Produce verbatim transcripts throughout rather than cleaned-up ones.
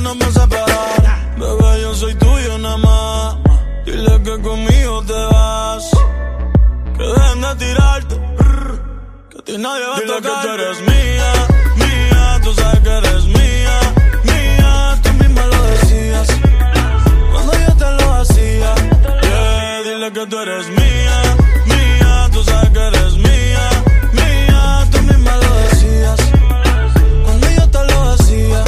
nos va a separar. Bebé, yo soy tuyo nada más. Dile que conmigo te vas. Que dejen de tirarte, que a ti nadie va a tocar. Dile que tú eres mía, mía. Tú sabes que eres mía, mía. Tú misma lo decías cuando yo te lo hacía. Yeah, dile que tú eres mía, mía. Tú sabes que eres mía, mía. Tú misma lo decías cuando yo te lo hacía.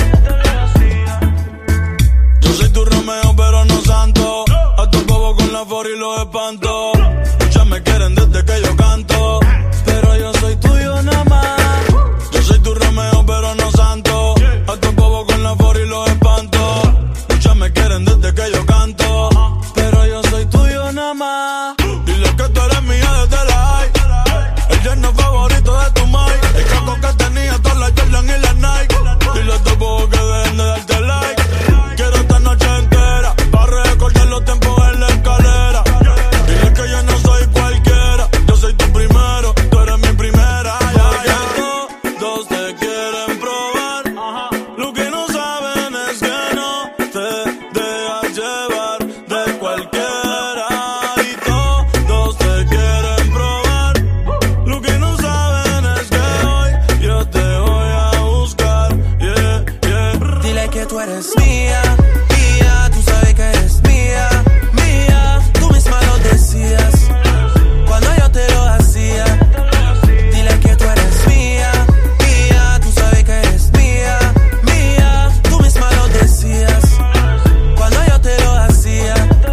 Yo soy tu Romeo pero no santo. A tu bobo con la for y los espanto. Muchas me quieren desde que yo canto, pero yo soy tuyo nada más. Yo soy tu Romeo pero no santo. A tu bobo con la for y los espanto. Muchas me quieren desde que yo canto, pero yo soy tuyo nada más. Dile que tú eres mía desde la high. El yerno favorito de tu mai. El caco que tenía todas las Jordan y las Nike. Dile a tu bobo que dejen de darte like. Quiero esta noche entera para recordar los tiempos en la escalera. Dile que yo no soy cualquiera. Yo soy tu primero, tú eres mi primera. Ya, ya. Todos te quieren probar. Lo que no saben es que no te dejas llevar de cualquiera. Y todos te quieren probar. Lo que no saben es que hoy yo te voy a buscar. Yeah, yeah. Dile que tú eres mía, mía. Tú sabes que eres mía, mía. Tú misma lo decías cuando yo te lo hacía. Dile que tú eres mía, mía. Tú sabes que eres mía, mía. Tú misma lo decías cuando yo te lo hacía.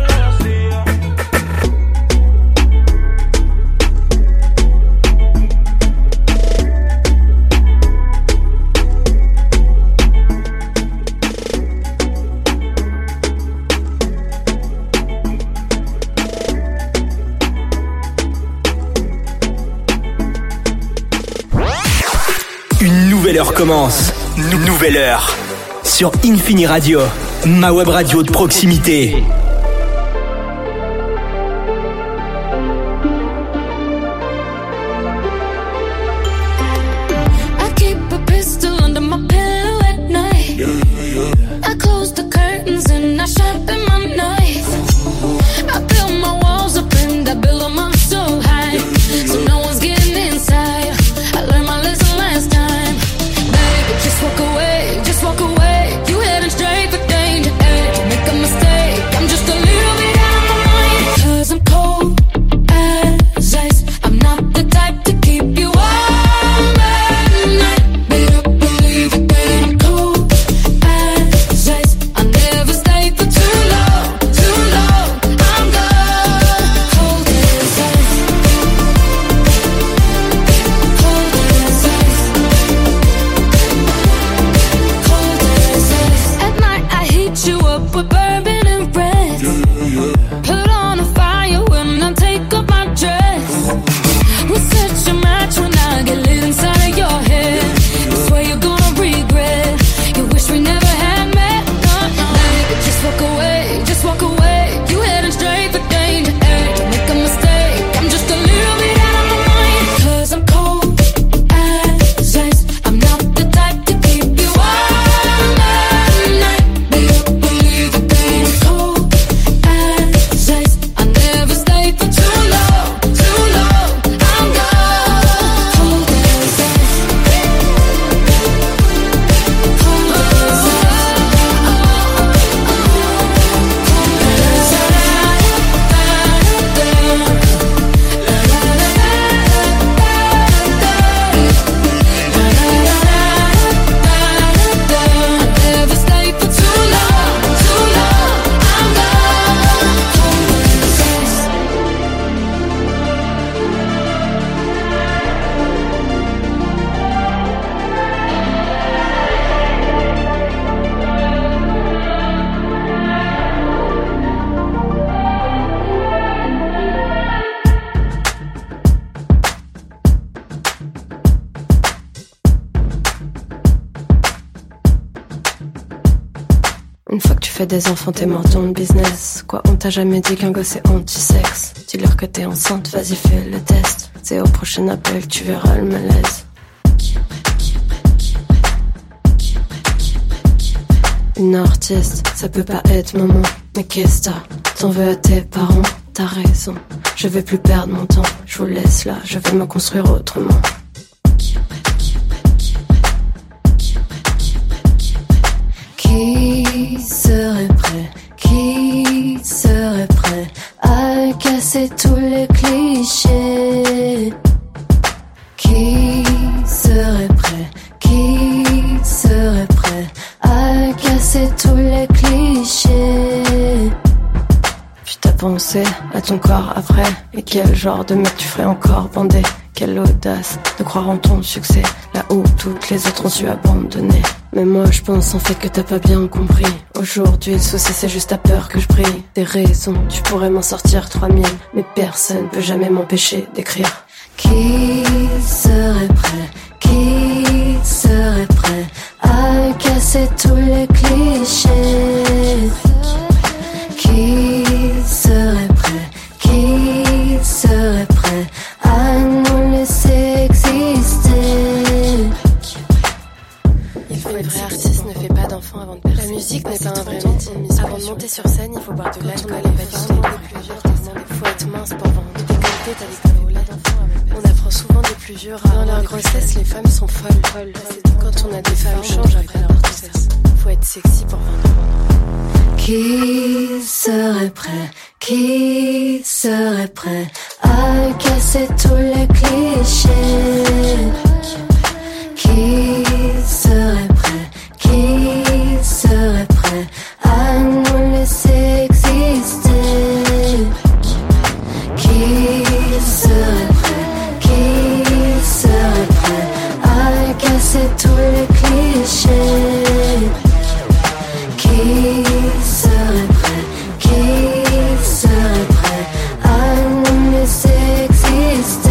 Une nouvelle heure commence. Nou- Nouvelle heure. Sur Infini Radio, ma web radio de proximité. I keep a pistol under my pillow at night. I close the curtains and I sharpen my knife. I build my walls up and I build them up so high, so no one's getting inside. I learned my lesson last time. Baby, just walk away, just walk away. You heading straight for danger. Hey, don't make a mistake. I'm just a little bit out of my mind. 'Cause I'm cold as ice. I'm not the type to keep you warm at night. Better believe it that I'm cold as ice. I never stay for too long, too long. I'm gone. Cold as ice. Cold as ice. Cold as ice. At night I heat you up with bourbon and red. Put on a fire when I take off my dress. We'll set your match when I get lit inside of your head. I swear you're gonna regret. You wish we never had met. Uh, Baby, just walk away, just walk away. You heading straight for danger. Hey, don't make a mistake. I'm just a little bit out of my mind. 'Cause I'm cold as ice. I'm not the type to keep you warm at night. Better believe it that I'm cold as ice. I never stay for too long, too long. I'm gone. Cold as ice. Cold as I never stay for too long, too long. I'm gone. Cold as ice. Une fois que tu fais des enfants, t'es mort dans le business. Quoi, on t'a jamais dit qu'un gosse est anti-sexe. Dis-leur que t'es enceinte, vas-y fais le test. C'est au prochain appel, tu verras le malaise. une artiste, ça peut pas être maman. Mais qu'est-ce que t'as? T'en veux à tes parents? T'as raison, je vais plus perdre mon temps. Je vous laisse là, je vais me construire autrement. Qui serait prêt? Qui serait prêt à casser tous les clichés? Qui serait prêt? Qui serait prêt à casser tous les clichés? Tu t'as pensé à ton corps après? Et quel genre de mec tu ferais encore bander? Quelle audace de croire en ton succès là où toutes les autres ont su abandonner. Mais moi je pense en fait que t'as pas bien compris. Aujourd'hui le souci c'est juste ta peur que je brille. Des raisons, tu pourrais m'en sortir trois mille, mais personne peut jamais m'empêcher d'écrire. Qui serait prêt? Qui serait prêt à casser tous les clichés? Qui serait prêt? Qui serait prêt à nous laisser exister? Il faut être vrai artiste, ne fait pas d'enfant avant de percer. La musique n'est pas un vrai métier. Avant de monter sur scène, il faut boire de l'alcool et pas Il faut être mince pour vendre. Décolleté, t'as des paroles. On apprend souvent des plus vieux rares. Dans leur grossesse, les femmes sont folles. Quand on a des femmes change après leur grossesse. Faut être sexy pour vendre. Qui serait prêt? Qui serait prêt à casser tous les clichés? Qui serait prêt? Qui serait prêt à nous laisser exister? Qui serait prêt? Qui serait prêt à casser tous les clichés? Qui serait prêt? Qui serait prêt à nous laisser exister?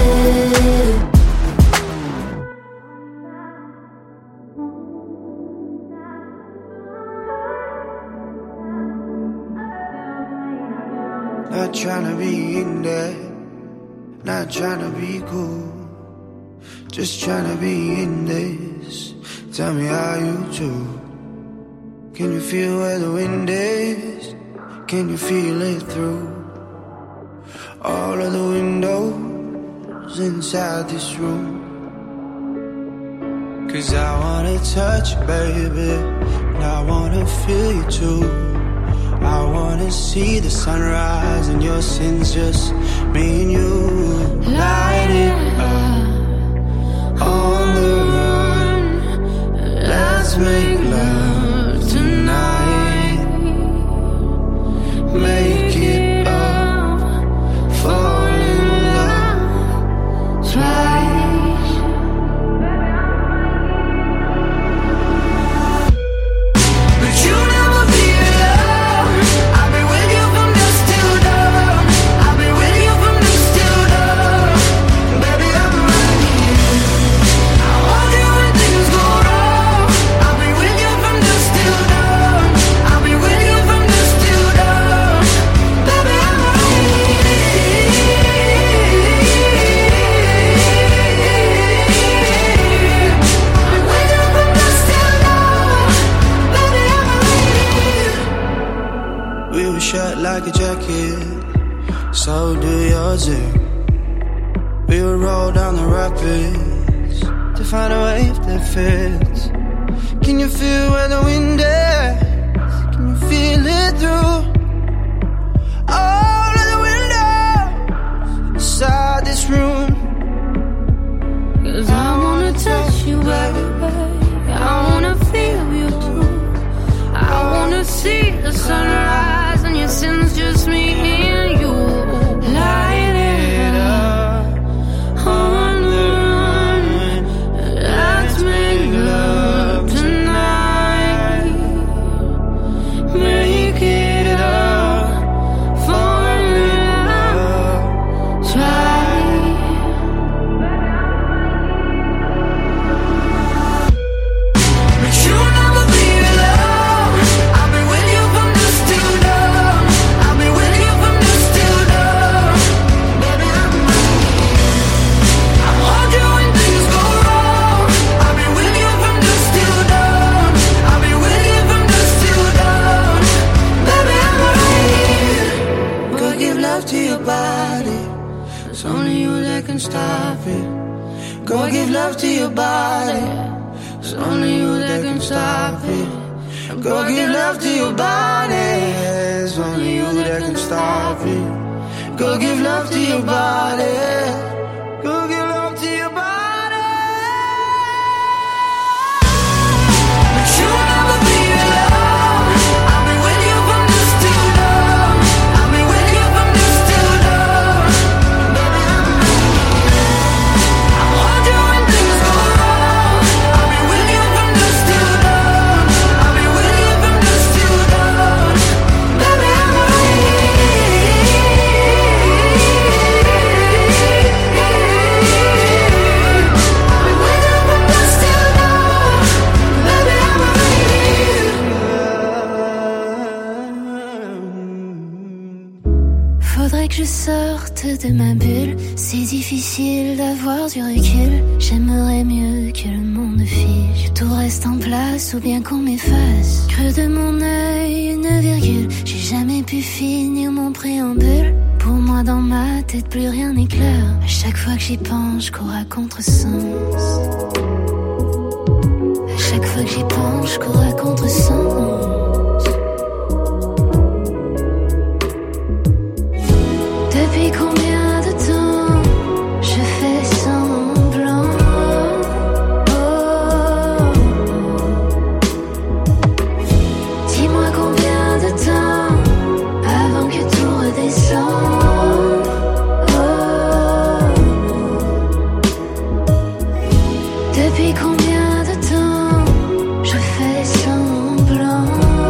Not tryna be in there, not tryna be cool, just tryna be in this. Tell me how you do. Can you feel where the wind is? Can you feel it through all of the windows inside this room? Cause I wanna touch you, baby, and I wanna feel you too. I wanna see the sunrise and your sins, just me and you. Light it up on the run. Let's make love tonight. Make it up, fall in love twice. But you never be alone. I'll be with you from dusk till dawn. I'll be with you from dusk till dawn. Baby, I'm right here. I want you when things go wrong. I'll be with you from dusk till dawn. I'll be with you from dusk till dawn. Baby, I'm right here. I'll be with you from dusk till dawn. Baby, I'm right here. We were shut like a jacket, so do yours too. We would roll down the rapids to find a wave that fits. Can you feel where the wind is? Can you feel it through all of the windows inside this room? Cause I wanna touch you, baby. I wanna feel you too. I wanna see the sunrise and your sins, just me and you. Light it up on the run. Let's make love tonight. stop it. Go give love to your body. It's only you that can stop it. Go give love to your body. It's only you that can stop it. Go give love to your body. Go give love to your body. But you'll never be alone. I'll be with you from dusk till dawn. I'll be with you from dusk till dawn. Baby, I'm I'll hold you when things go wrong. I'll be with you from dusk till dawn. I'll be with you from dusk till dawn. Baby, I'm Faudrait que je sorte de ma bulle. C'est difficile d'avoir du recul. J'aimerais mieux que le monde file, que tout reste en place ou bien qu'on m'efface. Creux de mon œil, une virgule. J'ai jamais pu finir mon préambule. Pour moi dans ma tête plus rien n'est clair. À chaque fois que j'y pense, je cours à contresens. À chaque fois que j'y pense, je cours à contresens. Depuis combien de temps je fais semblant? Oh, dis-moi combien de temps avant que tout redescende? Oh, depuis combien de temps je fais semblant?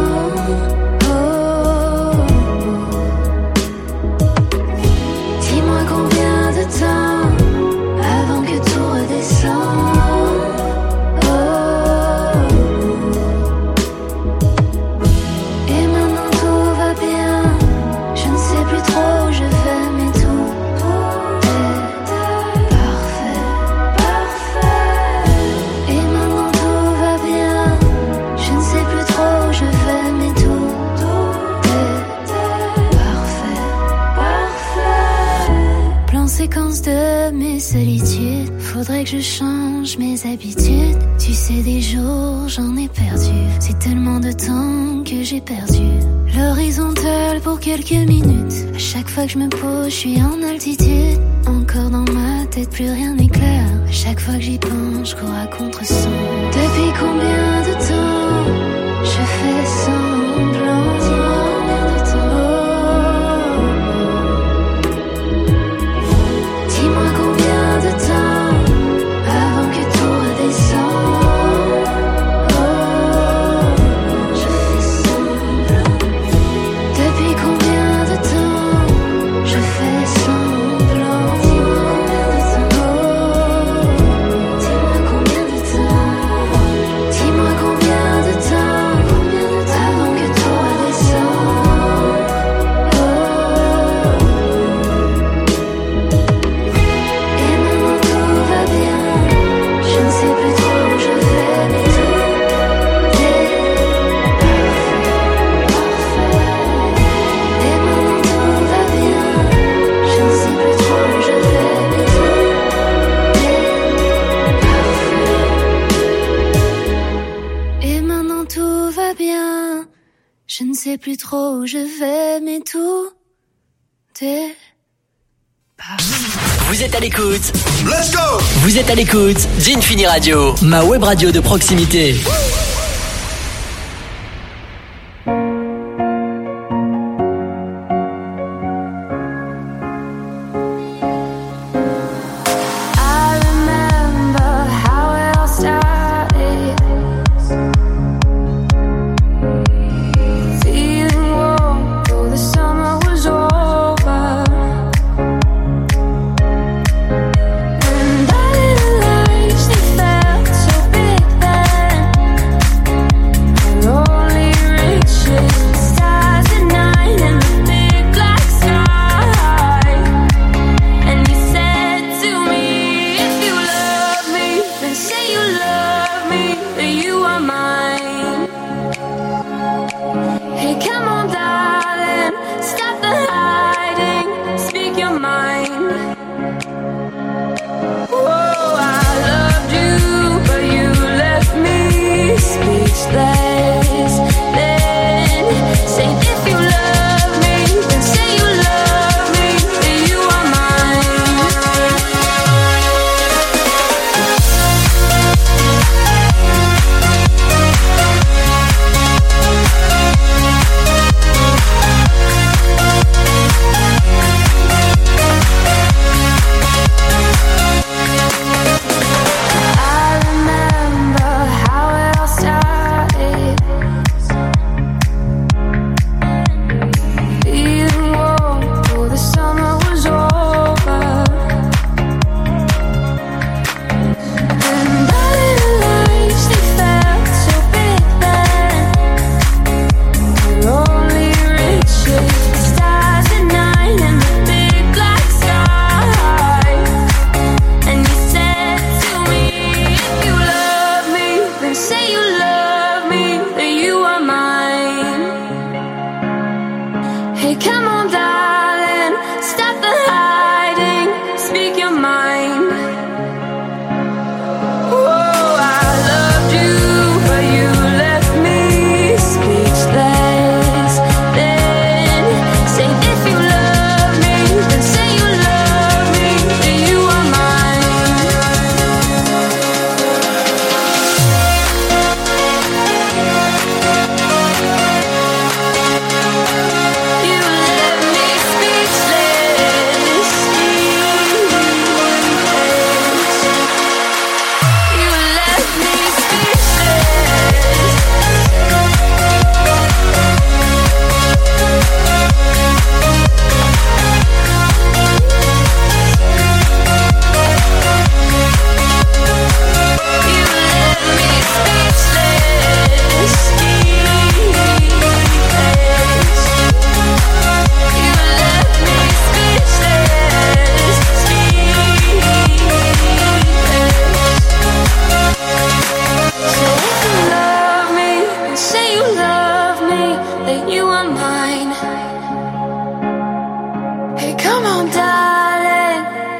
Avant que tout redescende. Oh. Et maintenant tout va bien. Je ne sais plus trop où je vais, mais tout est parfait, parfait. Et maintenant tout va bien. Je ne sais plus trop où je vais, mais tout est parfait, parfait. Plan séquence de mes solitudes. Faudrait que je change mes habitudes. Tu sais, des jours j'en ai perdu. C'est tellement de temps que j'ai perdu. L'horizontale pour quelques minutes. À chaque fois que je me pose, je suis en altitude. Encore dans ma tête, plus rien n'est clair. À chaque fois que j'y pense, je cours à contresens. Depuis combien de temps je fais semblant? Dis-moi combien de temps? Dis-moi combien de temps avant que tout redescende? Oh, je fais semblant. Depuis combien de temps je fais semblant? Dis-moi combien de temps? Dis-moi combien de temps? Dis-moi combien de temps avant que tout redescende? Oh. Je ne sais plus trop où je vais, mais tout est parfait, parfait. Et maintenant tout va bien. Je ne sais plus trop où je vais, mais tout est parfait. Et maintenant tout va bien. Je ne sais plus trop où je vais, mais tout est parfait. Vous êtes à l'écoute. Let's go! Vous êtes à l'écoute d'Infini Radio, ma web radio de proximité. I remember how it all started. Feeling warm though the summer was over. And I didn't realize they felt so big then. mine, you are mine. Hey, come on, darling,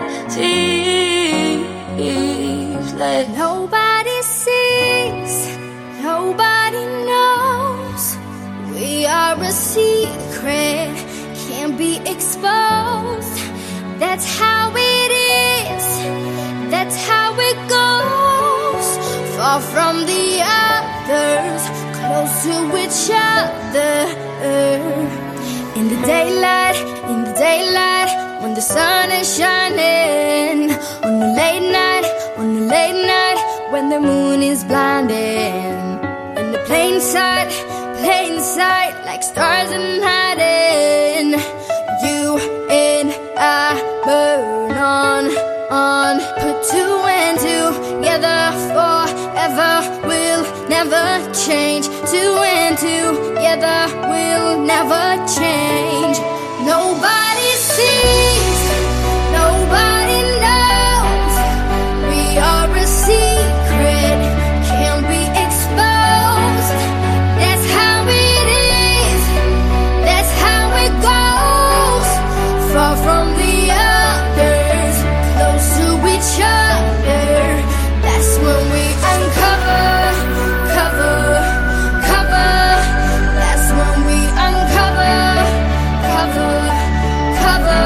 please let nobody sees, nobody knows. We are a secret, can't be exposed. That's how it is, that's how it goes. Far from the others, close to each other. In the daylight, in the daylight, when the sun is shining. On the late night, on the late night, when the moon is blinding. In the plain sight, plain sight, like stars in hiding. You and I burn on, on. Put two and two together forever. We'll never change. Two and two together. We'll never change. Nobody sees, nobody knows. We are a secret, can't be exposed. That's how it is, that's how it goes. Far from the others, close to each other. That's when we uncover, cover, cover. That's when we uncover, cover, cover.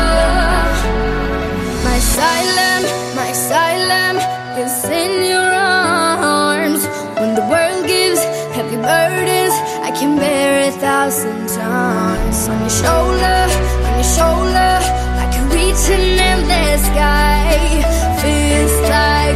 My asylum, my asylum is in your arms. When the world gives heavy burdens, I can bear a thousand times. On your shoulder, on your shoulder, I can reach an endless sky. Feels like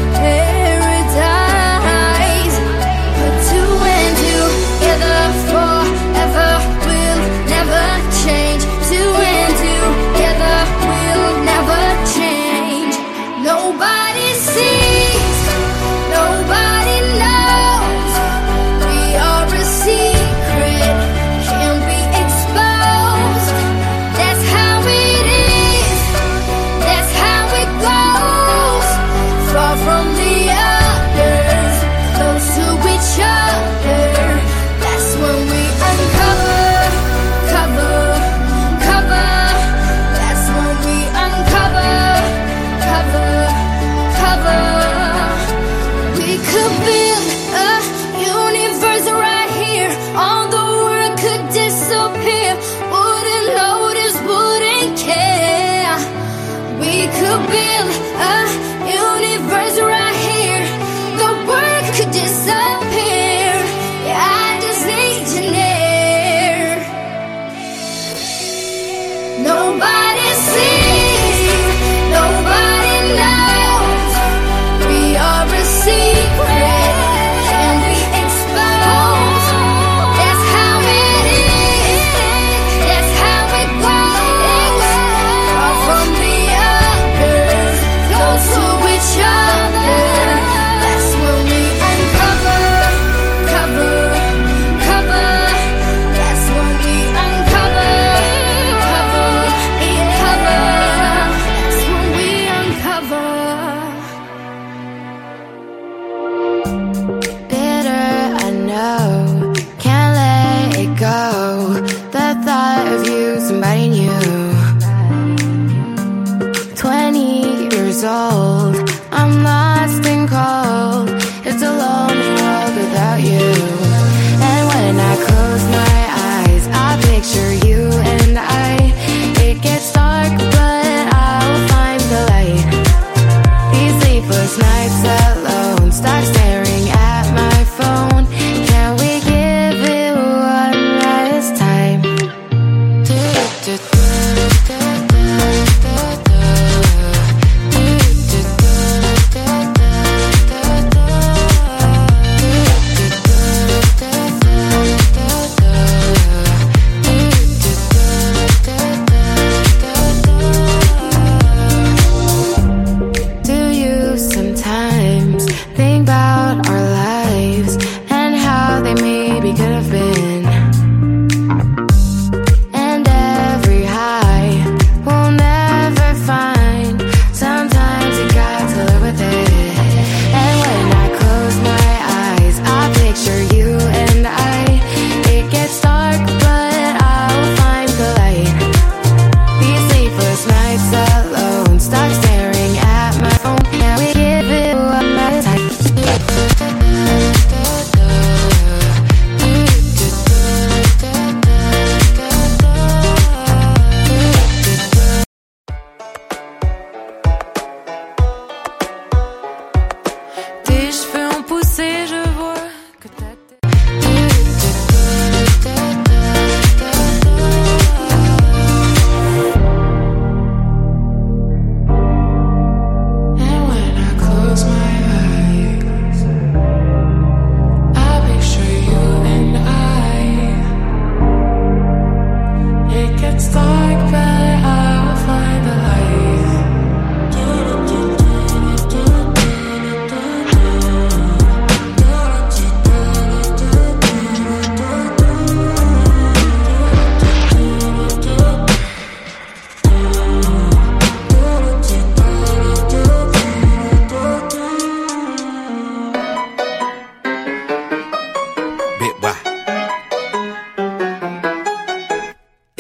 paradise. Put two and two together forever. We'll never change. Two and two together. We'll never change. Nobody sees, nobody knows. We are a secret, can't be exposed. That's how it is, that's how it goes. Far from the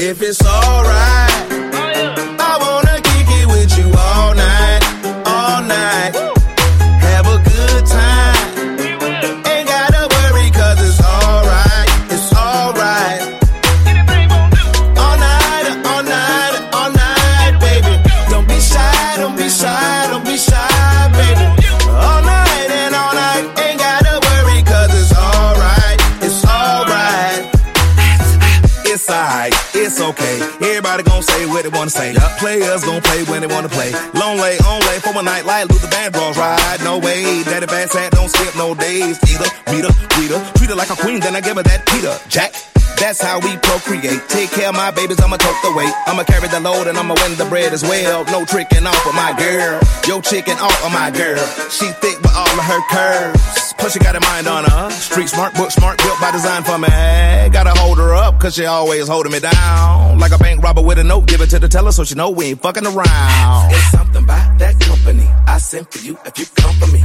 If it's alright, I wanna kick it with you all night, all night. Have a good time. Ain't gotta worry cause it's alright, it's alright. All night, all night, all night, baby. Don't be shy, don't be shy, don't be shy, baby. All night and all night, ain't gotta worry cause it's alright, it's alright. It's alright, it's okay. Everybody gon' say what they wanna say. Yep. Players gon' play when they wanna play. Long lay, on lay for a night like Luther Vandross ride. No way, daddy bad sad, don't skip no days. Either, meet her, greet her, treat her like a queen, then I give her that Peter Jack. That's how we procreate. Take care of my babies, I'ma tote the weight. I'ma carry the load and I'ma win the bread as well. No tricking off of my girl. Yo chicken off of my girl. She thick with all of her curves. Plus she got a mind on her. Street smart, book smart, built by design for me. Gotta hold her up, cause she always holding me down. Like a bank robber with a note, give it to the teller so she know we ain't fucking around. It's something about that company I sent for you if you come for me.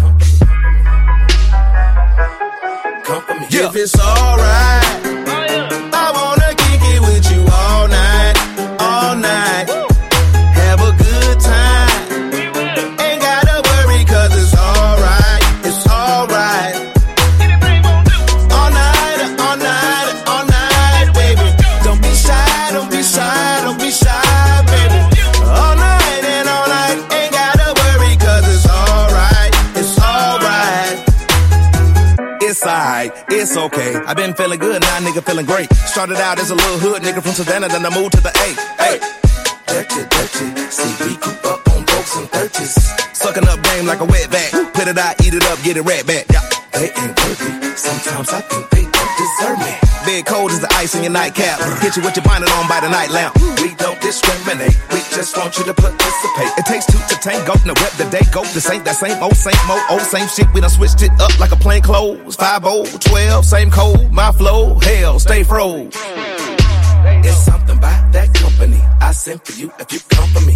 Come for me. Yeah. If it's alright, I wanna kick it with you all night, all night. Have a good time. Ain't gotta worry cause it's alright, it's alright. All night, all night, all night, baby. Don't be shy, don't be shy, don't be shy, baby. All night and all night, ain't gotta worry cause it's alright, it's alright. It's alright, it's okay. I've been feeling good, now nigga feeling great. Started out as a little hood nigga from Savannah, then I moved to the A. Hey, dirty, dirty. See, we grew up on folks and thirties. Sucking up game like a wet back. Put it out, eat it up, get it right back. Yeah, they ain't worthy. Sometimes I think they don't deserve me. Big cold as the ice in your nightcap. Hit you with your bonnet on by the night lamp. We don't discriminate, we just want you to participate. It takes two to tango, no rep the day go. This ain't that same old, same old, old, same shit. We done switched it up like a plain clothes. five oh, twelve, same code, my flow, hell, stay froze. It's something about that company I sent for you if you come for me.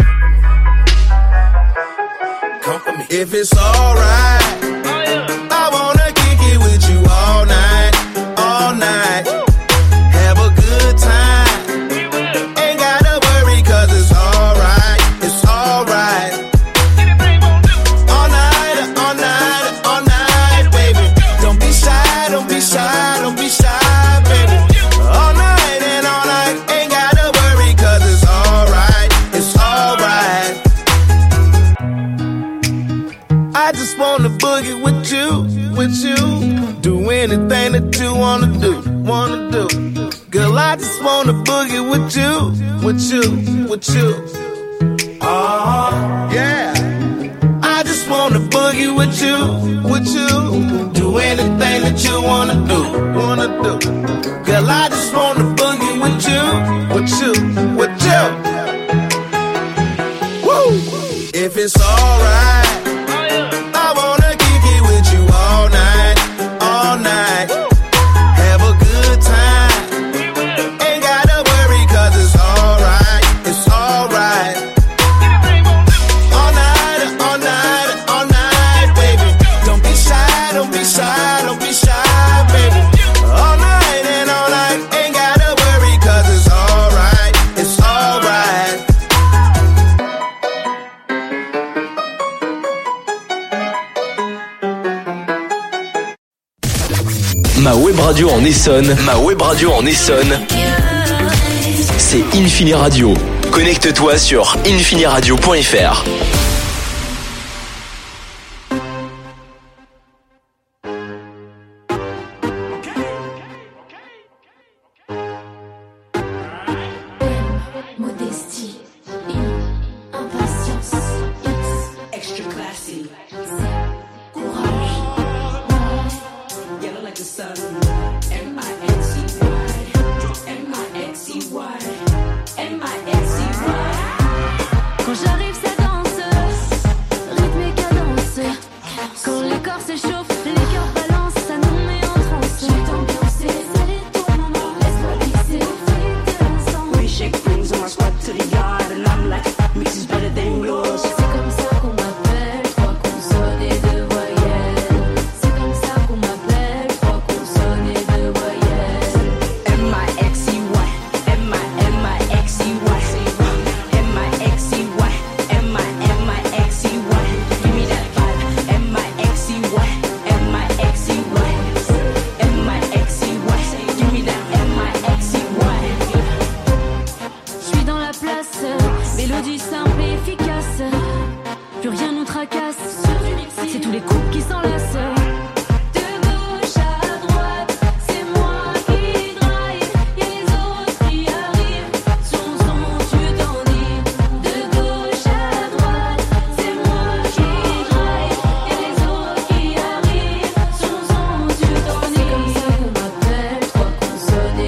Come for me. If it's alright, I wanna kick it with you all night, all night. Have a good time. Ain't gotta worry cause it's alright, it's alright. All night, all night, all night, baby. Don't be shy, don't be shy, don't be shy, baby. All night and all night, ain't gotta worry cause it's alright, it's alright. I just wanna boogie with you, with you. Do anything that you wanna do, wanna do. Girl, I just wanna boogie with you, with you, with you. Oh, yeah. I just wanna boogie with you, with you. Do anything that you wanna do, wanna do. Girl, I just wanna boogie with you, with you, with you. Woo! If it's alright, I wanna kick it with you all night, all night. Have a good time. Ain't gotta worry cause it's alright, it's alright. All night, all night, all night, baby. Don't be shy, don't be shy, don't be shy, baby. All night and all night, ain't gotta worry cause it's alright, it's alright. Ma web radio en Essonne, ma web radio en Essonne, c'est Infini Radio. Connecte-toi sur infiniradio point f r. Modestie, impatience, extra classy, courage, yellow like the sun, M I N C Y, M I N C Y, M I N C Y. Quand j'arrive ça danse.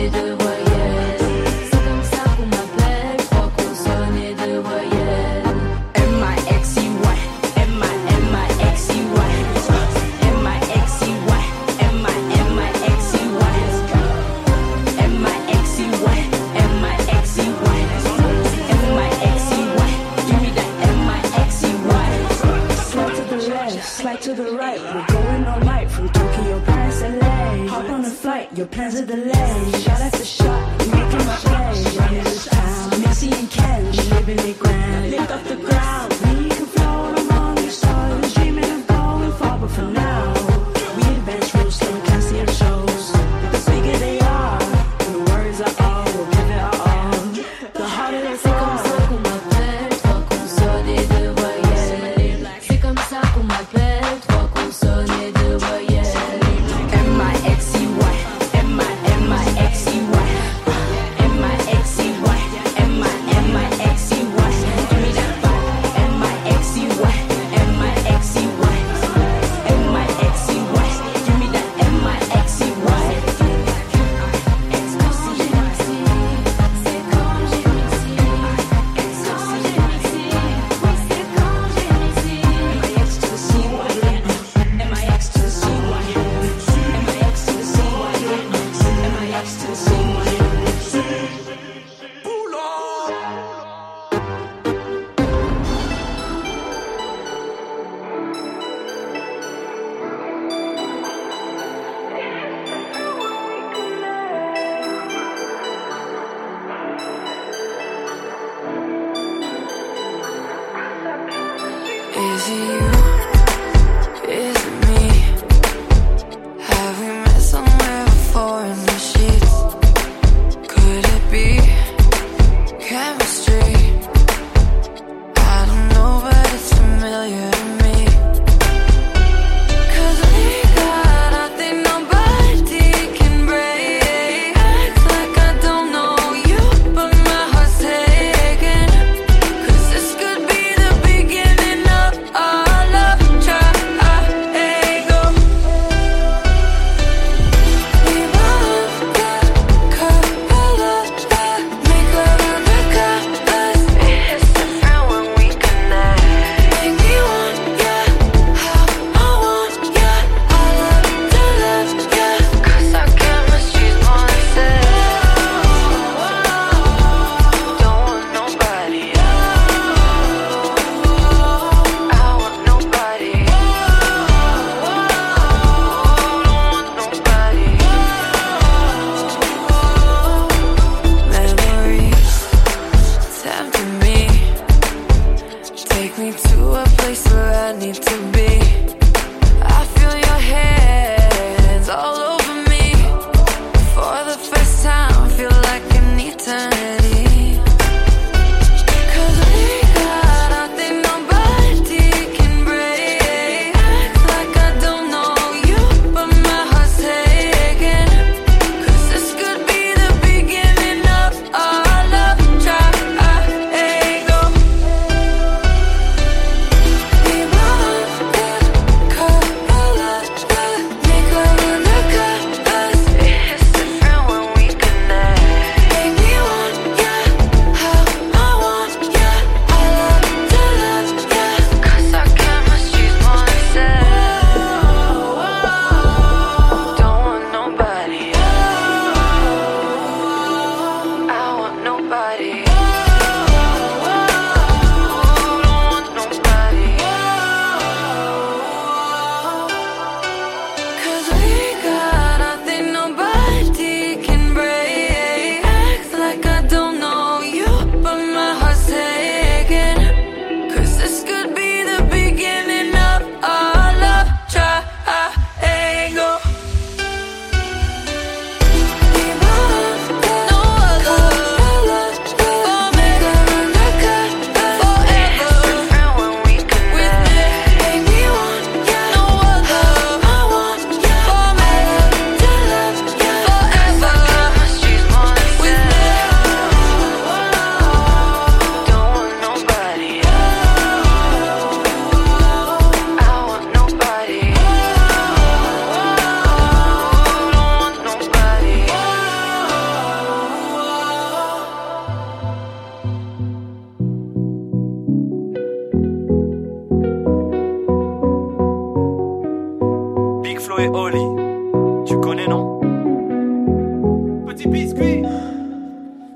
deux voyelles. C'est comme ça qu'on m'appelle, trois consonnes et deux voyelles. M I X E Y, M I M I X E Y, M I X E Y, M I M I X E Y, M I X E Y, M I X E Y, M I X E Y, give me that M I X E Y. Slide to the left, slide to the right, we're going all night from Tokyo, Paris, L A. Hop on a flight, your plans are delayed. Shot after shot, making my play. Running this town, Missy and Ken, living it grand. Lift off the ground, we can float among the stars. Dreaming of going far, but for now, we advance real slow, can't see our shows. The bigger they are, the words are all, we'll give it our all. The harder they C'est comme ça qu'on m'appelle, trois consonnes et deux voyelles. C'est comme ça qu'on m'appelle, trois consonnes et deux voyelles. M I X E Y, M I M I X E Y, M I X E Y, M I M I X E Y, give me that vibe. M I X E Y, M I X E Y, M I X E Y, give me that M I X E Y. C'est quand j'ai mixé, c'est quand j'ai mixé, oui c'est quand j'ai mixé. M I X to the C Y, M I X to the C Y, M I X to the C Y, M I X to the C Y. Is it you? Is it me? Have we met somewhere before in the sheets? Could it be chemistry? I don't know, but it's familiar to me. 'Cause we got nothing nobody can break. Act like I don't know you, but my heart's taken. 'Cause this could be the beginning of our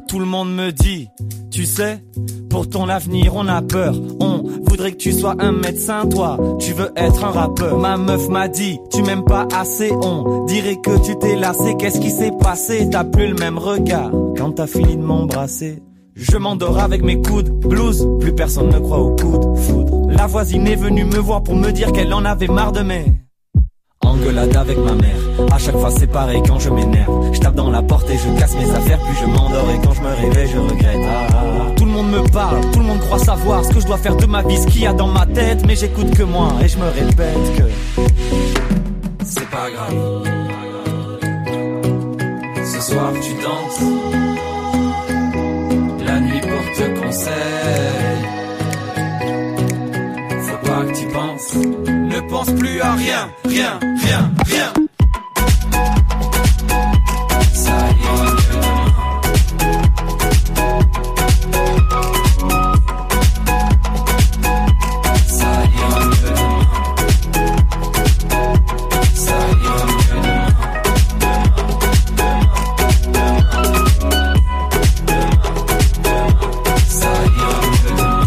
Tout le monde me dit, tu sais, pour ton avenir on a peur. On voudrait que tu sois un médecin, toi, tu veux être un rappeur. Ma meuf m'a dit, tu m'aimes pas assez, on dirait que tu t'es lassé. Qu'est-ce qui s'est passé? T'as plus le même regard quand t'as fini de m'embrasser. Je m'endors avec mes coudes, blues, plus personne ne croit aux coudes, foudre. La voisine est venue me voir pour me dire qu'elle en avait marre de mes engueulade avec ma mère. À chaque fois c'est pareil quand je m'énerve. Je tape dans la porte et je casse mes affaires. Puis je m'endors et quand je me réveille je regrette. ah, ah, ah. Tout le monde me parle, tout le monde croit savoir ce que je dois faire de ma vie, ce qu'il y a dans ma tête. Mais j'écoute que moi et je me répète que c'est pas grave. Ce soir tu danses, la nuit porte conseil. Faut pas que tu penses, ne pense plus à rien, rien, rien, rien. Ça ira mieux demain. Ça ira mieux demain. Ça ira mieux demain. Ça ira mieux demain.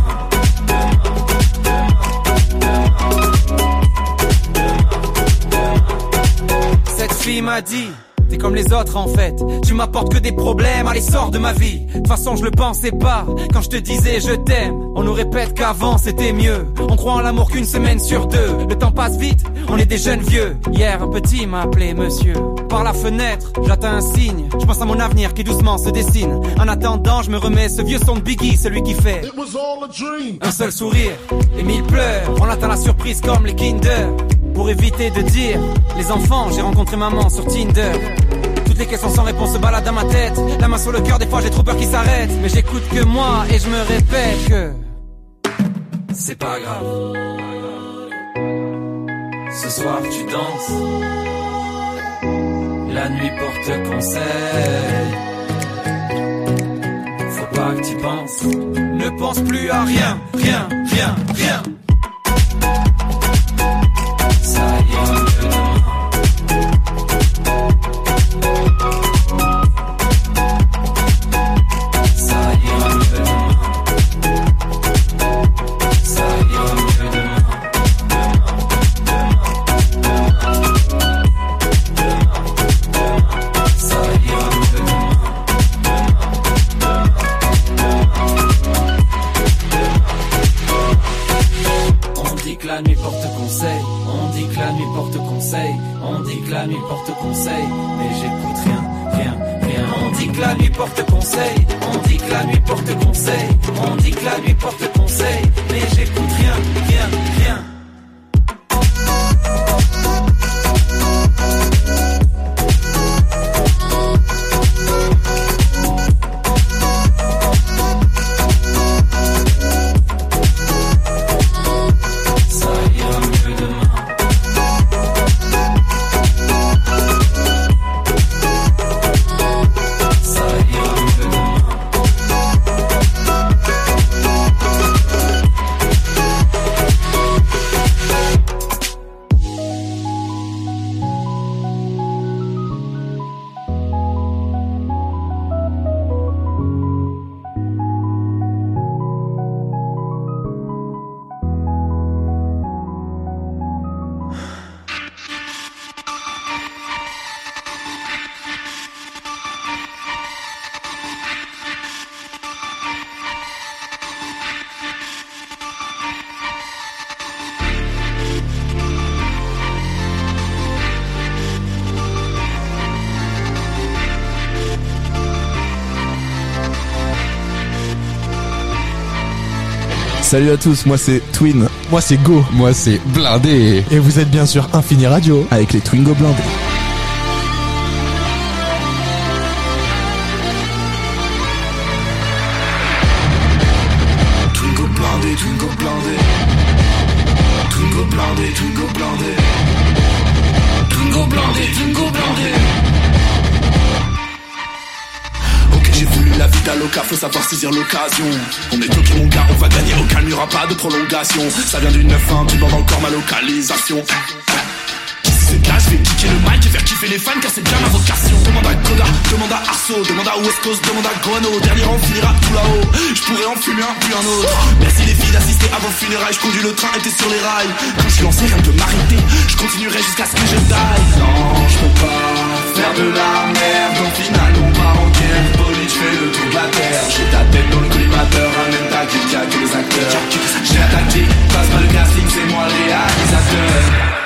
Cette fille m'a dit, t'es comme les autres en fait, tu m'apportes que des problèmes, allez sors de ma vie. De toute façon je le pensais pas, quand je te disais je t'aime. On nous répète qu'avant c'était mieux, on croit en l'amour qu'une semaine sur deux. Le temps passe vite, on est des jeunes vieux. Hier un petit m'a appelé monsieur. Par la fenêtre, j'attends un signe, je pense à mon avenir qui doucement se dessine. En attendant je me remets ce vieux son de Biggie, celui qui fait un seul sourire et mille pleurs. On attend la surprise comme les Kinder. Pour éviter de dire, les enfants, j'ai rencontré maman sur Tinder. Toutes les questions sans réponse se baladent dans ma tête. La main sur le cœur, des fois j'ai trop peur qu'ils s'arrêtent. Mais j'écoute que moi et je me répète que c'est pas grave. Ce soir tu danses, la nuit porte conseil. Faut pas que tu penses, ne pense plus à rien, rien, rien, rien. Ça ira mieux demain. Ça ira mieux demain. Ça ira mieux demain. Ça ira mieux demain. On dit que la nuit porte conseil. On dit que la nuit porte conseil. On dit que la nuit porte conseil. Mais j'écoute rien, rien, rien. On dit que la nuit porte conseil. On dit que la nuit porte conseil. On dit que la nuit porte conseil. Mais j'écoute rien, rien, rien. Salut à tous, moi c'est Twin. Moi c'est Go. Moi c'est Blindé. Et vous êtes bien sûr Infini Radio avec les Twingo Blindés. Twingo Blindé, Twingo Blindé. Twingo Blindé, Twingo Blindé. Twingo Blindé, Twingo Blindé. Ok, j'ai voulu la vie d'Aloca, faut savoir saisir l'occasion. On est ok mon gars, on va gagner au calme, y'aura pas de prolongation. Ça vient du neuf un, tu bandes encore ma localisation. C'est gars, je vais kicker le mic et faire kiffer les fans car c'est bien ma vocation. Demande à Koda, demande à Arso, demande à West Coast, demande à Guano. Dernier rang finira tout là-haut, je pourrais en fumer un puis un autre. Merci les filles d'assister à vos funérailles, je conduis le train et t'es sur les rails. Quand je suis lancé, rien de m'arrêter, je continuerai jusqu'à ce que je die. Non, je peux pas faire de la merde, au final on part en guerre. Bolide, je fais le tour de la terre, j'ai ta tête dans le collimateur, ramène ta guide, y'a que les acteurs. J'ai la tactique, passe pas le casting, c'est moi le réalisateur.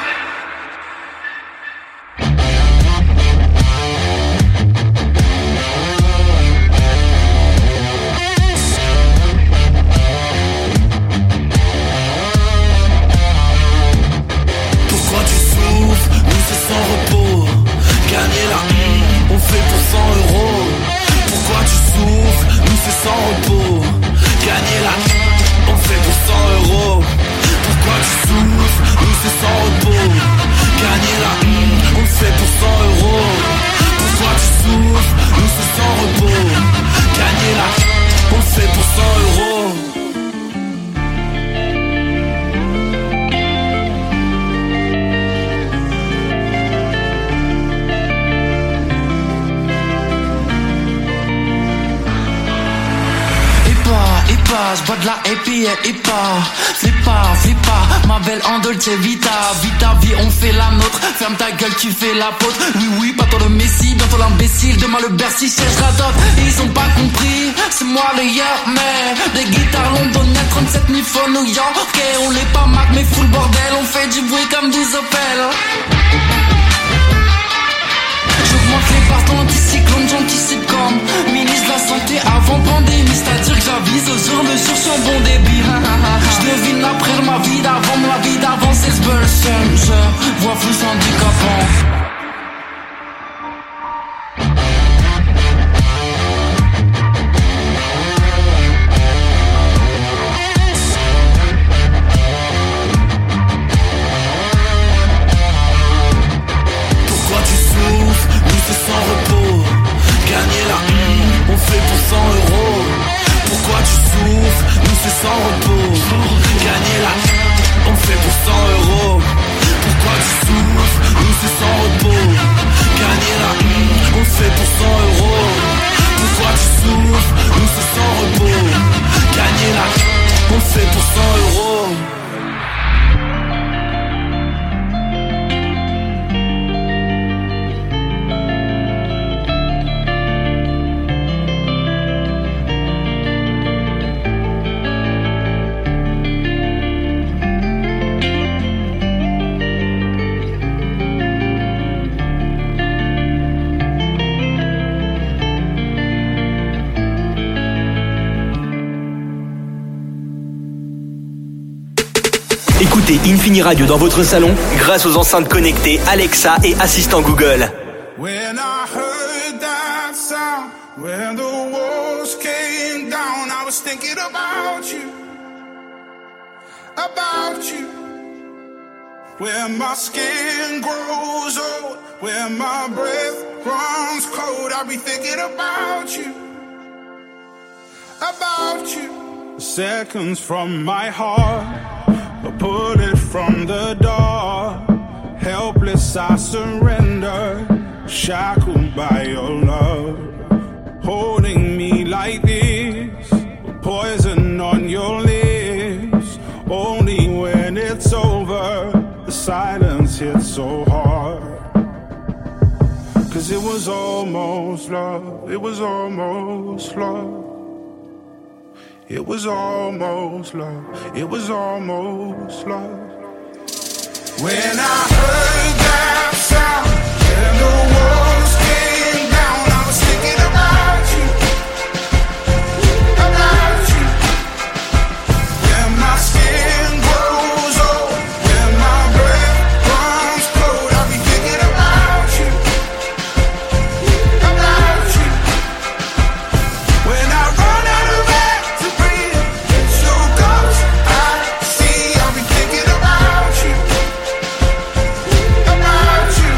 Sans repos, gagner la hum, on fait pour cent euros. Pourquoi tu souffres, nous c'est sans repos. Gagner la hum, on fait pour cent euros. Pourquoi tu souffres, nous c'est sans repos. Gagner la hum, on fait pour cent euros. Pourquoi tu souffres, nous c'est sans repos. Gagner la hum, on fait pour cent euros. Je bois de la happy et hip hop. Flip pas, flip pas, ma belle en Dolce Vita. Vite ta vie, on fait la nôtre. Ferme ta gueule, tu fais la pote. Oui, oui, pas toi le messie, bientôt l'imbécile. Demain le Bercy cherchera d'autres. Ils ont pas compris, c'est moi le yeah, mais des guitares londoniennes, trente-sept mille fois New York. Et on l'est pas Mac, mais full bordel. On fait du bruit comme des Opel. J'augmente les partons anticyclones, j'anticipe-comme ministre de la santé avant pandémie. C'est-à-dire que j'avise au jour le jour sur bon débit. Je devine après ma vie d'avant, ma vie d'avant c'est ce bullshit. Je vois flou handicapant. Sans repos, gagner la hum, on fait pour cent euros. Pourquoi tu souffres, nous c'est sans repos. Gagner la hum, on fait pour cent euros. Pourquoi tu souffres, nous c'est sans repos. Gagner la hum, on fait pour cent euros. Pourquoi tu souffres, nous c'est sans repos. Gagner la hum, on fait pour cent euros. Écoutez Infini Radio dans votre salon grâce aux enceintes connectées Alexa et assistant Google. When I heard that sound, when the walls came down, I was thinking about you, about you. When my skin grows old, when my breath runs cold, I'll be thinking about you, about you. Seconds from my heart, a bullet from the door. Helpless I surrender, shackled by your love. Holding me like this, poison on your lips. Only when it's over, the silence hits so hard. Cause it was almost love, it was almost love. It was almost love, it was almost love. When I heard that sound, and the walls came down, I was thinking about you, about you. When my skin grows old, when my breath runs cold, I'll be thinking about you, about you. When I run out of air to breathe, it's your ghost I see, I'll be thinking about you, about you.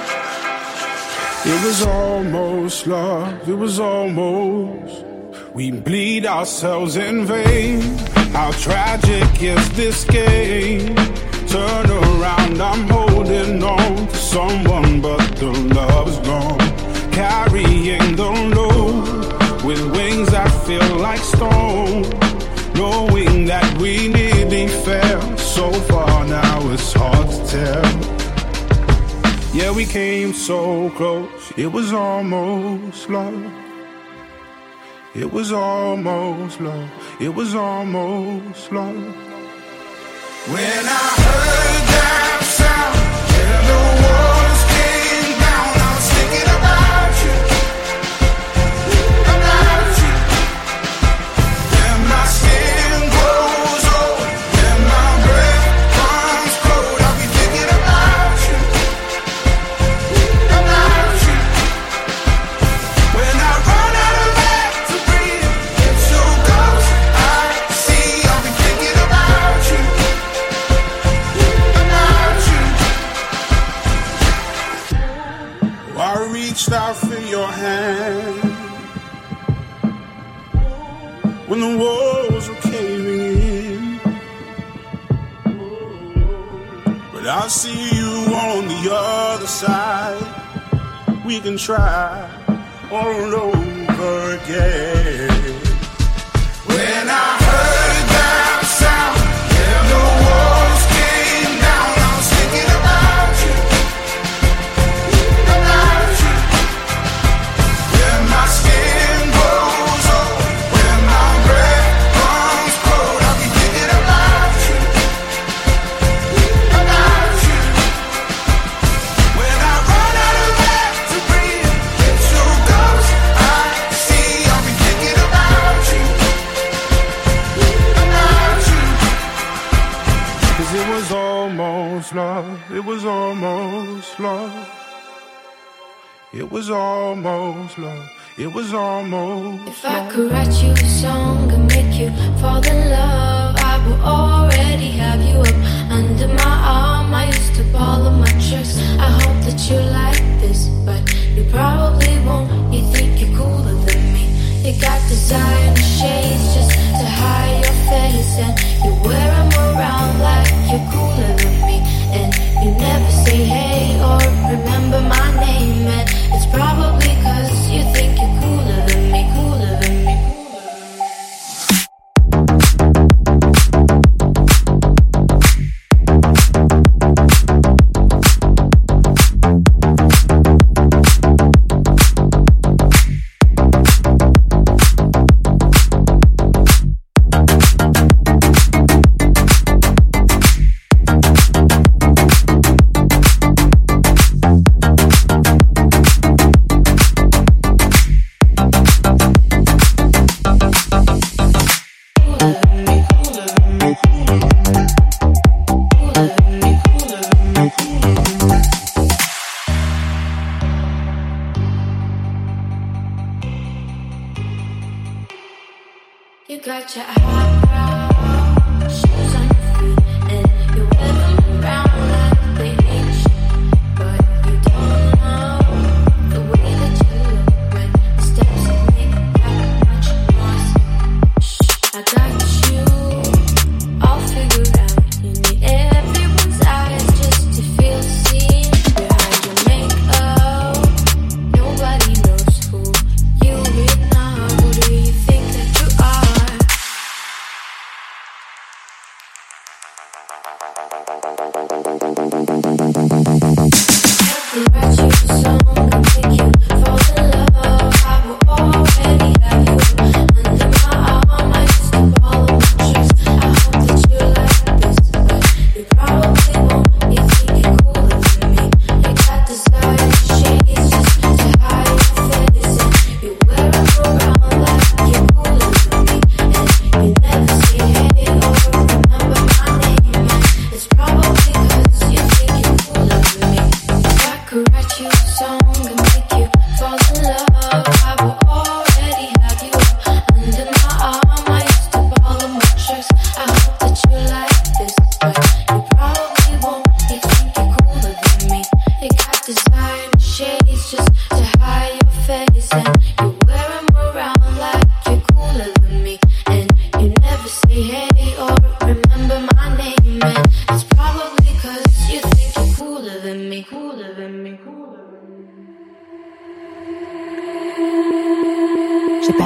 It was almost love, it was almost. We bleed ourselves in vain. How tragic is this game? turn around, I'm holding on to someone, but the love is gone. Carrying the load with wings that feel like stone, knowing that we nearly fell so far, now it's hard to tell. Yeah, we came so close, it was almost love. It was almost love, it was almost love. When I heard that sound, and the walls came down, I was thinking about you, about you. Then my skin grows old, then my breath comes cold, I'll be thinking about you, about you. When I run out of air to breathe, it's so close, I see, I'll be thinking about you. I reached out for your hand when the walls were caving in, but I see you on the other side. We can try all over again. When I heard that sound, and the walls came down, I was thinking about you. My skin grows old, when my breath comes cold, I'll be thinking about you, about you. When I run out of air to breathe, it's so close, I see, I'll be thinking about you, about you. 'Cause it was almost love, it was almost love. It was almost love, it was almost If I could write you a song and make you fall in love, I will already have you up under my arm. I used to ball of my tricks, I hope that you like this, but you probably won't. You think you're cooler than me. You got designer shades just to hide your face, and you wear them around like you're cooler than me. And you never say hey or remember my name, and it's probably 'cause you think you're cooler than me, cooler than me. You got your eyebrows, shoes on your feet, and you wear them around like they ain't shit. But you don't know the way that you look when the steps you make that much noise. Shh, I got you all figured out. You need everyone's eyes just to feel seen behind your makeup. Nobody knows who you really are. Who do you think that you are?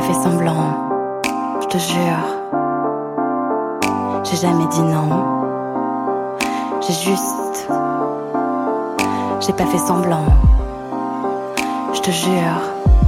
fait semblant, je te jure. J'ai jamais dit non. J'ai juste... J'ai pas fait semblant, je te jure.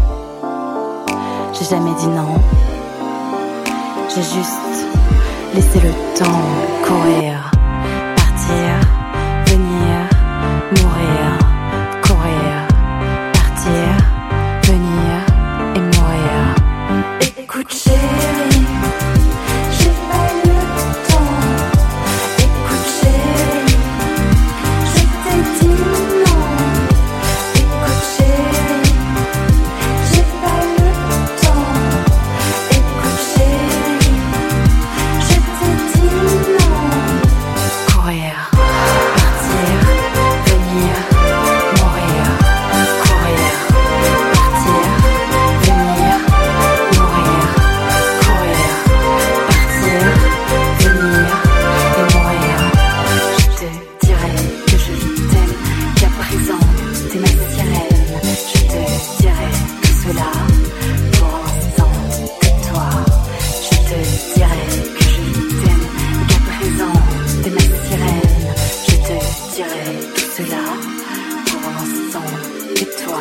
J'ai jamais dit non. J'ai juste laissé le temps courir. Partir, venir, mourir. Courir, partir, venir et mourir. Écoute chérie, j'ai pas eu le temps. Écoute chérie, je t'ai dit non. Écoute chérie, j'ai pas eu le temps. Écoute chérie, je t'ai dit non. Courir, partir, venir, mourir. Courir, partir, venir, mourir. Courir, partir, venir et mourir. Je te dirai que je t'aime, qu'à présent t'es ma sirène. Je te dirai tout cela pour l'instant, tais-toi. Je te dirai que je t'aime, qu'à présent t'es ma sirène. Je te dirai tout cela pour l'instant, tais-toi.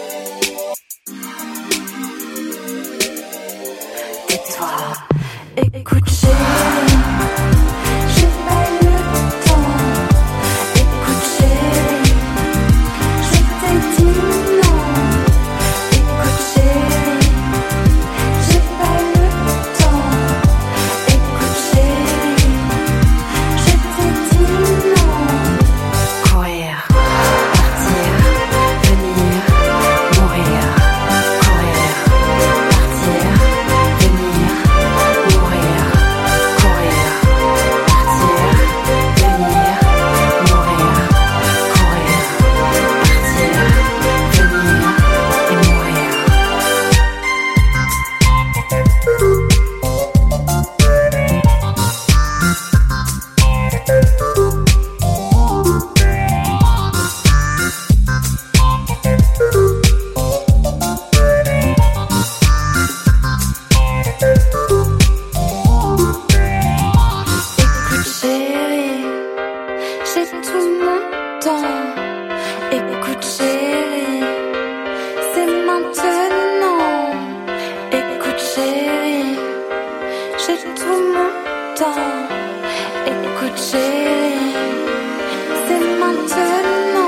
Tais-toi. Écoute chérie, j'ai pas eu le temps. Écoute chérie, je t'ai dit non. Écoute chérie, j'ai pas eu le temps. Écoute chérie, je t'ai dit non. Courir, partir, venir, mourir. Courir, partir, venir, mourir. Courir, partir, venir, mourir. Courir, partir, venir et mourir. Écoute chérie, j'ai tout mon temps. Écoute chérie, c'est maintenant. Écoute chérie, j'ai tout mon temps. Écoute chérie, c'est maintenant.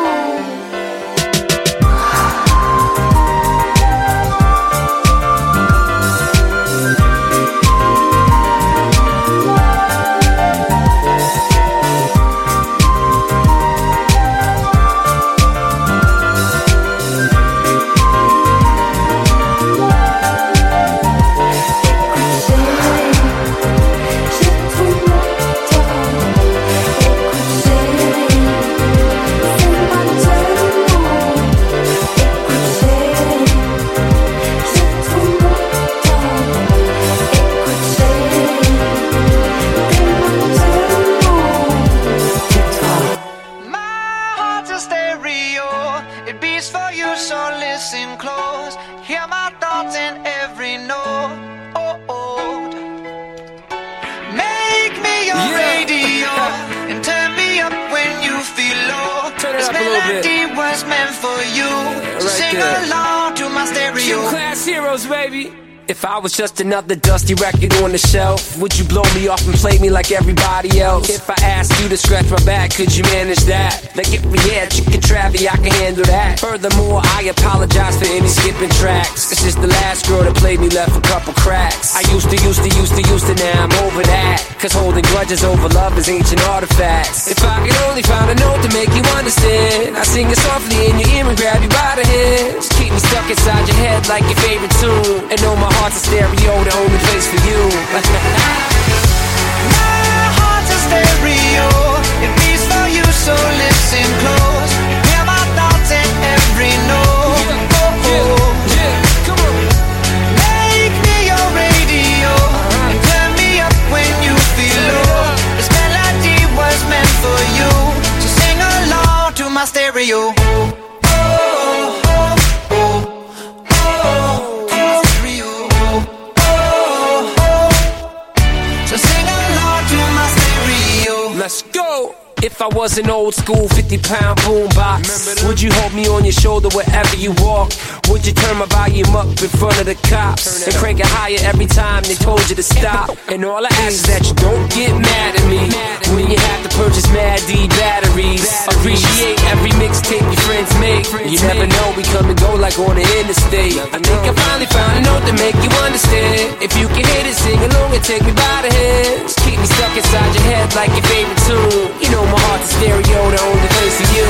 Heart's a stereo, it beats for you, so listen close. Hear my thoughts in every note. Oh, oh. Make me your Yeah. radio and turn me up when you feel low. Turn it This up a little bit. melody was meant for you, so right sing there. along to my stereo. Two class heroes, baby. If I was just another dusty record on the shelf, would you blow me off and play me like everybody else? If I asked you to scratch my back, could you manage that? Like if we had chicken Travie, I can handle that. Furthermore, I apologize for any skipping tracks. It's just the last girl that played me left a couple cracks. I used to, used to, used to, used to, now I'm over that. Cause holding grudges over love is ancient artifacts. If I could only find a note to make you understand, I sing it softly in your ear and grab you by the hands. Keep me stuck inside your head like your favorite tune, and know my heart's a stereo, the only place for you. My heart's a stereo, it beats for you, so listen close. Hear my thoughts in every note. Oh, oh. Make me your radio and turn me up when you feel low. This melody was meant for you, so sing along to my stereo. Oh, oh, oh, oh, oh, to my stereo. If I was an old school fifty pound boombox, would you hold me on your shoulder wherever you walk? Would you turn my volume up in front of the cops and crank it higher every time they told you to stop? And all I ask is that you don't get mad at me when you have to purchase Mad D batteries. Appreciate every mixtape your friends make. You never know, we come and go like on the interstate. I think I finally found a note to make you understand. If you can hit it, sing along and take me by the hands. Keep me stuck inside your head like your favorite tune. You know my heart's a stereo, the only place for you.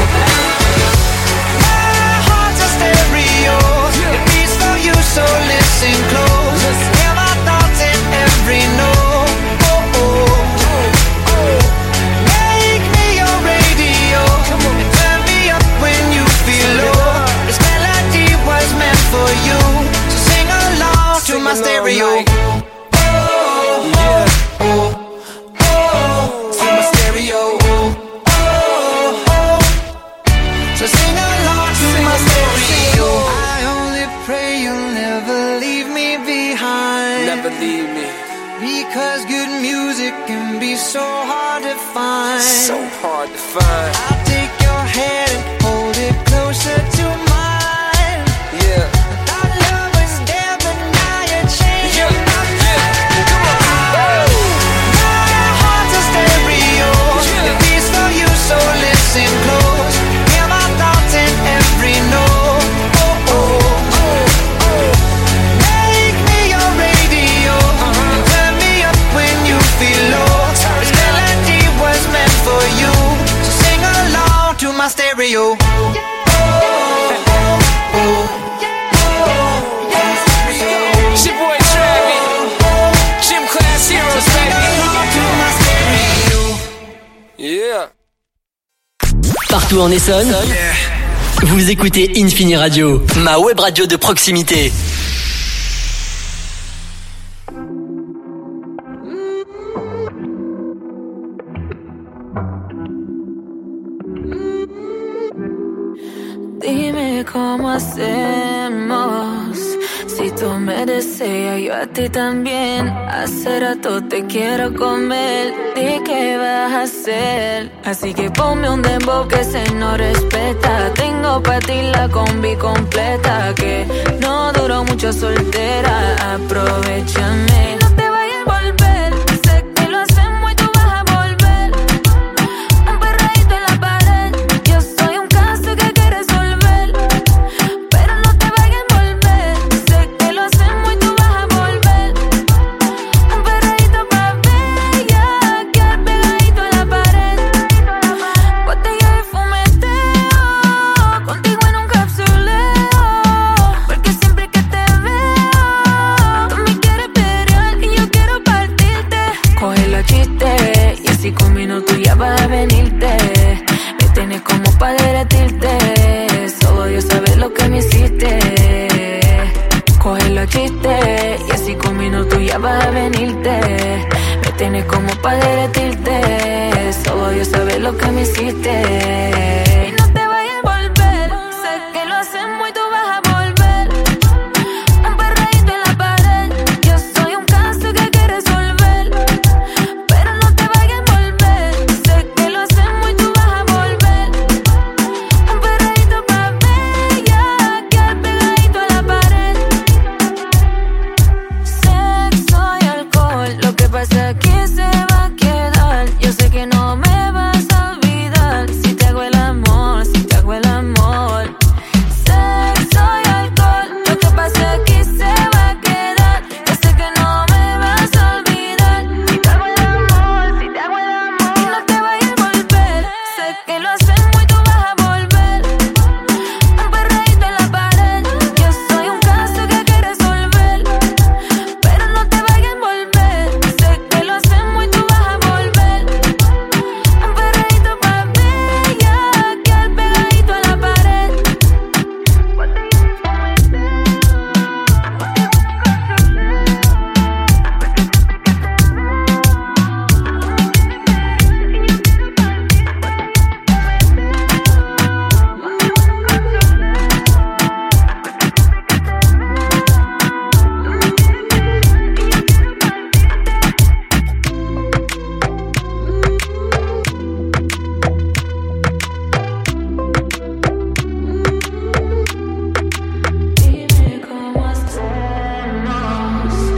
My heart's a stereo, it beats for you, so listen close. Hear my thoughts in every note. Oh, oh, oh. Make me your radio, and turn me up when you feel low. This melody was meant for you, so sing along to my stereo. Because good music can be so hard to find. So hard to find. I'll take your hand and hold it closer to mine. Yeah. Our love was there, but now you're changing yeah. my mind. Come on. My heart's a stereo. Yeah. It beats for you, so listen close. Hear my thoughts in every note. Oh, oh, oh, oh. Make me your radio. Uh-huh. And turn me up when you feel low. This melody was meant for you, so sing along to my stereo. It's your boy Travis, Gym Class Heroes, baby. Yeah. Partout en Essonne, yeah. Vous écoutez Infini Radio, ma web radio de proximité. Dime cómo hacemos. Si tú me deseas, yo a ti también. Hace rato te quiero comer. Di qué vas a hacer. Así que ponme un dembow que se no respeta. Tengo pa' ti la combi completa. Que no duró mucho soltera. Aprovechame. No te vayas a volver. Sé que lo hacemos y tú vas a volver. Un perreíto en la pared. Yo soy un caso que hay que resolver. Pero no te vayas a volver. Sé que lo hacemos y tú vas a volver. Un perreíto pa' bella. Quedar pegadito en la pared. Botella de fumeteo. Contigo en un capsuleo. Porque siempre que te veo, tú me quieres pelear y yo quiero partirte. Coge la chiste y así con minutos ya vas a venirte. Me tienes como pa' derretirte. Solo Dios sabe lo que me hiciste. Coge la chiste y así con minutos ya vas a venirte. Me tienes como pa' derretirte. Solo Dios sabe lo que me hiciste.